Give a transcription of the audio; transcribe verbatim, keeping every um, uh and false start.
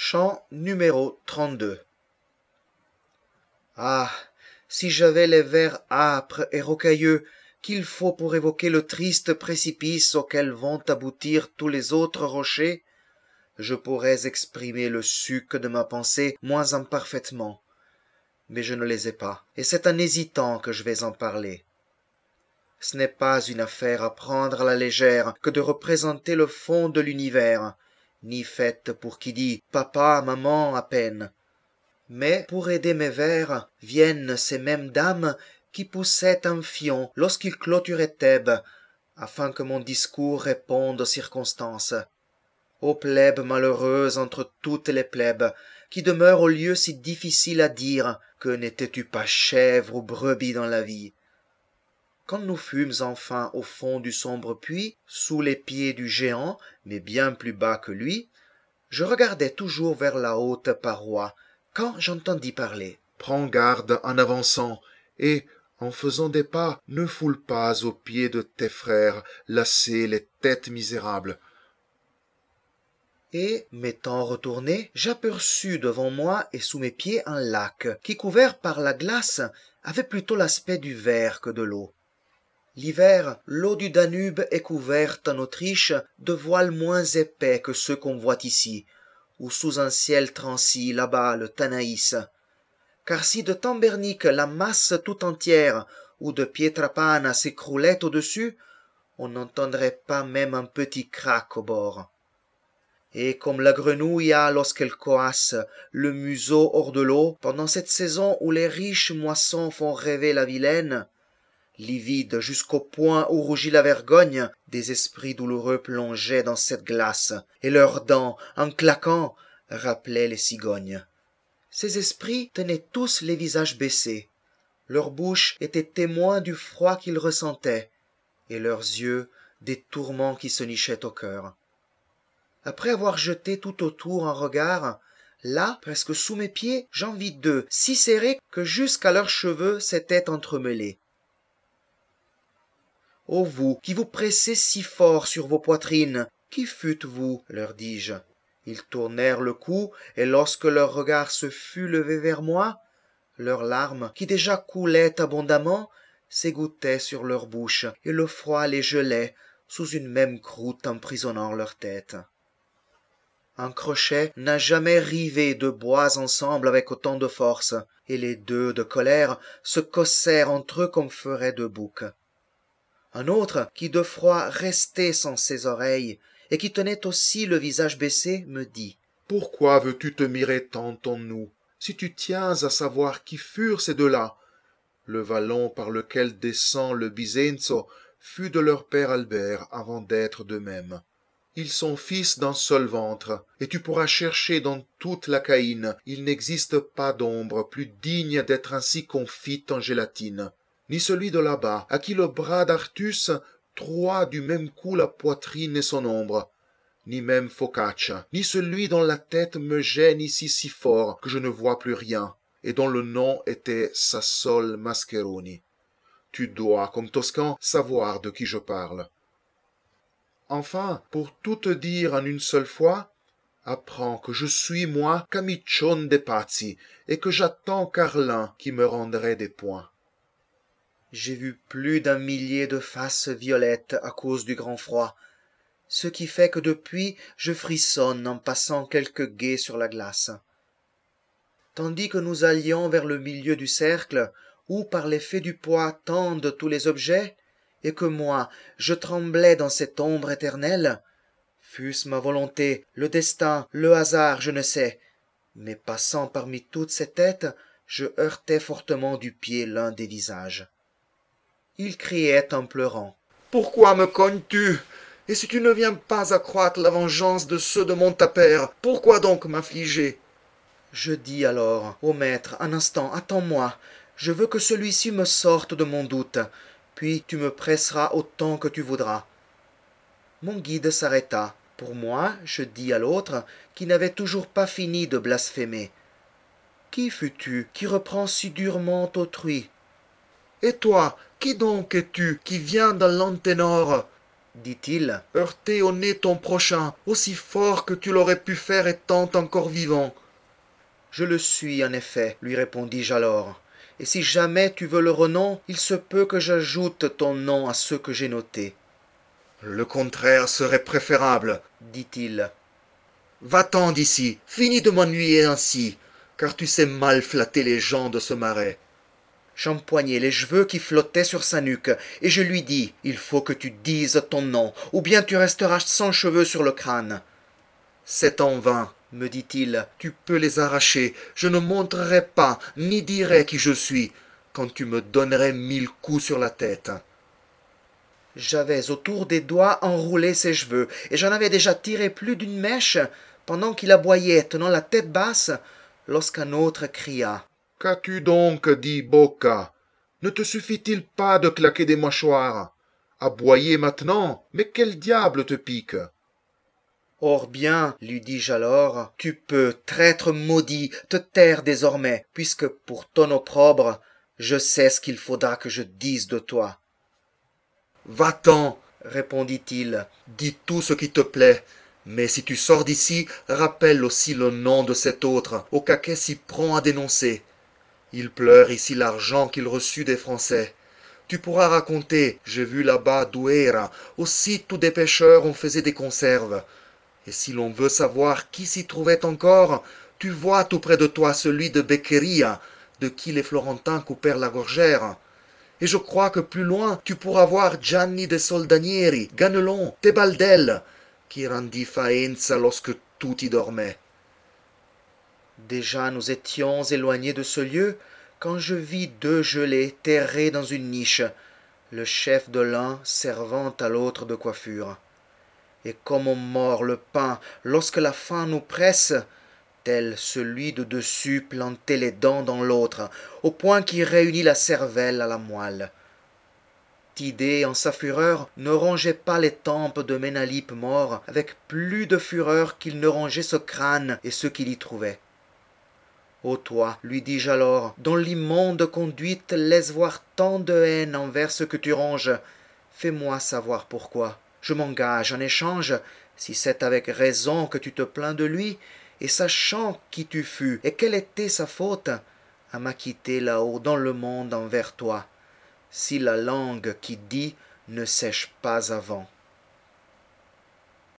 Chant numéro trente-deux. Ah, si j'avais les vers âpres et rocailleux qu'il faut pour évoquer le triste précipice auquel vont aboutir tous les autres rochers, je pourrais exprimer le suc de ma pensée moins imparfaitement. Mais je ne les ai pas, et c'est en hésitant que je vais en parler. Ce n'est pas une affaire à prendre à la légère que de représenter le fond de l'univers, ni faite pour qui dit « papa, maman » à peine. Mais pour aider mes vers viennent ces mêmes dames qui poussaient un fion lorsqu'ils clôturaient Thèbes, afin que mon discours réponde aux circonstances. Ô plèbe malheureuse entre toutes les plèbes, qui demeure au lieu si difficile à dire, que n'étais-tu pas chèvre ou brebis dans la vie? Quand nous fûmes enfin au fond du sombre puits, sous les pieds du géant, mais bien plus bas que lui, je regardais toujours vers la haute paroi, quand j'entendis parler. Prends garde en avançant, et, en faisant des pas, ne foule pas aux pieds de tes frères lassés les têtes misérables. Et, m'étant retourné, j'aperçus devant moi et sous mes pieds un lac, qui, couvert par la glace, avait plutôt l'aspect du verre que de l'eau. L'hiver, l'eau du Danube est couverte en Autriche de voiles moins épais que ceux qu'on voit ici, ou sous un ciel transi là-bas le Tanaïs. Car si de Tambernic la masse tout entière ou de Pietrapana s'écroulait au-dessus, on n'entendrait pas même un petit craque au bord. Et comme la grenouille a, lorsqu'elle coasse, le museau hors de l'eau, pendant cette saison où les riches moissons font rêver la vilaine, livide jusqu'au point où rougit la vergogne, des esprits douloureux plongeaient dans cette glace, et leurs dents, en claquant, rappelaient les cigognes. Ces esprits tenaient tous les visages baissés, leur bouche était témoin du froid qu'ils ressentaient, et leurs yeux des tourments qui se nichaient au cœur. Après avoir jeté tout autour un regard, là, presque sous mes pieds, j'en vis deux, si serrés que jusqu'à leurs cheveux s'étaient entremêlés. Ô vous, qui vous pressez si fort sur vos poitrines, qui fûtes-vous, leur dis-je. Ils tournèrent le cou, et lorsque leur regard se fut levé vers moi, leurs larmes, qui déjà coulaient abondamment, s'égouttaient sur leur bouche, et le froid les gelait sous une même croûte emprisonnant leur tête. Un crochet n'a jamais rivé deux bois ensemble avec autant de force, et les deux, de colère, se cossèrent entre eux comme feraient deux boucs. Un autre, qui de froid restait sans ses oreilles, et qui tenait aussi le visage baissé, me dit « Pourquoi veux-tu te mirer tant en nous, si tu tiens à savoir qui furent ces deux-là? Le vallon par lequel descend le Bisenzo fut de leur père Albert avant d'être d'eux-mêmes. Ils sont fils d'un seul ventre, et tu pourras chercher dans toute la Caïne, il n'existe pas d'ombre plus digne d'être ainsi confite en gélatine, ni celui de là-bas, à qui le bras d'Artus troua du même coup la poitrine et son ombre, ni même Focaccia, ni celui dont la tête me gêne ici si fort que je ne vois plus rien, et dont le nom était Sassol Mascheroni. Tu dois, comme Toscan, savoir de qui je parle. Enfin, pour tout te dire en une seule fois, apprends que je suis moi Camiccione de Pazzi, et que j'attends Carlin qui me rendrait des points. J'ai vu plus d'un millier de faces violettes à cause du grand froid, ce qui fait que depuis je frissonne en passant quelques gués sur la glace. Tandis que nous allions vers le milieu du cercle, où par l'effet du poids tendent tous les objets, et que moi je tremblais dans cette ombre éternelle, fût-ce ma volonté, le destin, le hasard, je ne sais, mais passant parmi toutes ces têtes, je heurtai fortement du pied l'un des visages. Il criait en pleurant « Pourquoi me cognes-tu? Et si tu ne viens pas accroître la vengeance de ceux de mon tapère, pourquoi donc m'affliger ?» Je dis alors au maître un instant, attends-moi, je veux que celui-ci me sorte de mon doute, puis tu me presseras autant que tu voudras. Mon guide s'arrêta. Pour moi, je dis à l'autre, qui n'avait toujours pas fini de blasphémer. Qui fus-tu qui reprends si durement autrui? Et toi, qui donc es-tu qui viens dans l'anténor? dit-il. Heurter au nez ton prochain, aussi fort que tu l'aurais pu faire étant encore vivant. Je le suis, en effet, lui répondis-je alors. Et si jamais tu veux le renom, il se peut que j'ajoute ton nom à ceux que j'ai notés. Le contraire serait préférable, dit-il. Va-t'en d'ici, finis de m'ennuyer ainsi, car tu sais mal flatter les gens de ce marais. J'empoignai les cheveux qui flottaient sur sa nuque, et je lui dis, il faut que tu dises ton nom, ou bien tu resteras sans cheveux sur le crâne. C'est en vain, me dit-il. Tu peux les arracher, je ne montrerai pas, ni dirai qui je suis, quand tu me donnerais mille coups sur la tête. J'avais autour des doigts enroulé ses cheveux, et j'en avais déjà tiré plus d'une mèche, pendant qu'il aboyait, tenant la tête basse, lorsqu'un autre cria. Qu'as-tu donc dit, Boca? Ne te suffit-il pas de claquer des mâchoires? Aboyer maintenant? Mais quel diable te pique? Or bien, lui dis-je alors, tu peux, traître maudit, te taire désormais, puisque pour ton opprobre, je sais ce qu'il faudra que je dise de toi. Va-t'en, répondit-il. Dis tout ce qui te plaît, mais si tu sors d'ici, rappelle aussi le nom de cet autre, au caquet s'y prend à dénoncer. Il pleure ici l'argent qu'il reçut des Français. Tu pourras raconter, j'ai vu là-bas Douera, aussi tous des pêcheurs on faisait des conserves. Et si l'on veut savoir qui s'y trouvait encore, tu vois tout près de toi celui de Beccheria, de qui les Florentins coupèrent la gorgère. Et je crois que plus loin tu pourras voir Gianni de Soldanieri, Ganelon, Tebaldel, qui rendit Faenza lorsque tout y dormait. Déjà nous étions éloignés de ce lieu, quand je vis deux gelés terrés dans une niche, le chef de l'un servant à l'autre de coiffure. Et comme on mord le pain lorsque la faim nous presse, tel celui de dessus plantait les dents dans l'autre, au point qu'il réunit la cervelle à la moelle. Tidée, en sa fureur, ne rongeait pas les tempes de Ménalipe mort avec plus de fureur qu'il ne rongeait ce crâne et ce qu'il y trouvait. Ô toi, lui dis-je alors, dont l'immonde conduite laisse voir tant de haine envers ce que tu ronges, fais-moi savoir pourquoi. Je m'engage en échange, si c'est avec raison que tu te plains de lui, et sachant qui tu fus et quelle était sa faute, à m'acquitter là-haut dans le monde envers toi, si la langue qui dit ne sèche pas avant.